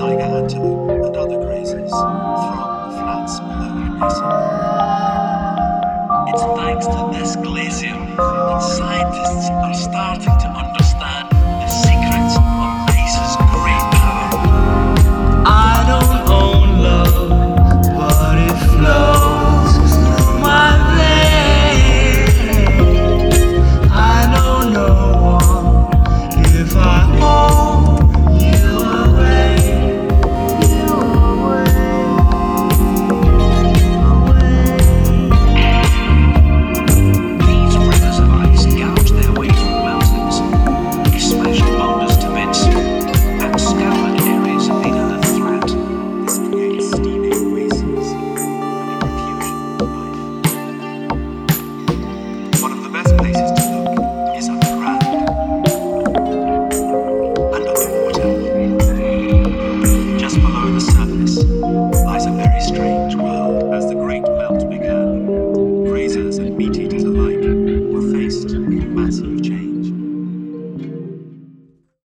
tiger antelope, and other grazers throng the flats below Nipissing. It's thanks to this glacier that scientists are starting